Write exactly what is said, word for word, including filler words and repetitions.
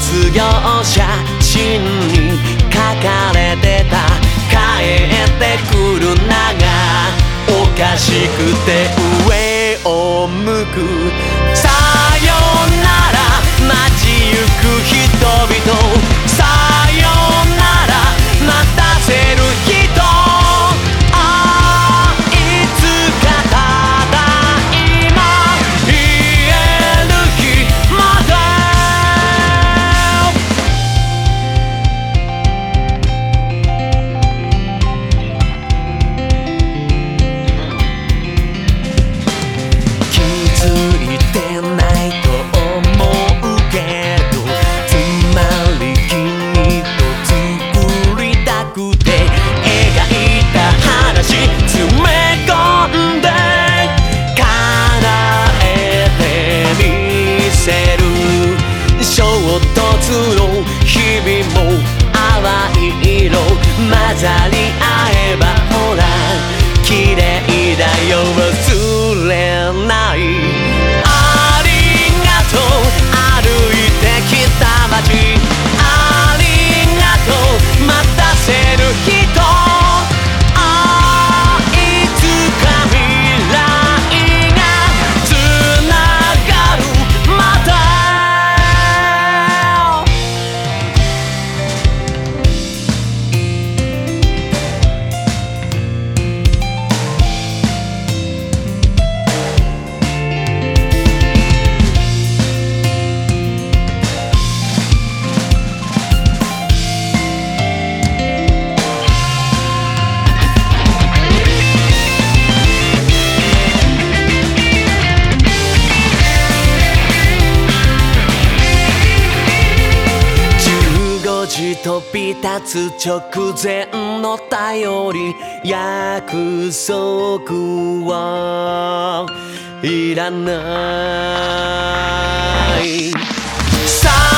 卒業写真に書かれてた帰ってくる名がおかしくて上を向くさよなら街行く人々さよなら待たせる人ああいつかただ今言える日まで気づいてないと思うけどつまり君と作りたくて描いた話詰め込んで叶えてみせる衝突の日々も淡い色混ざり合えばほら綺麗だよ忘れないありがとう歩いてきた街ありがとう待たせる人ああいつか未来がつながるまで飛び立つ直前の頼り約束はいらないさ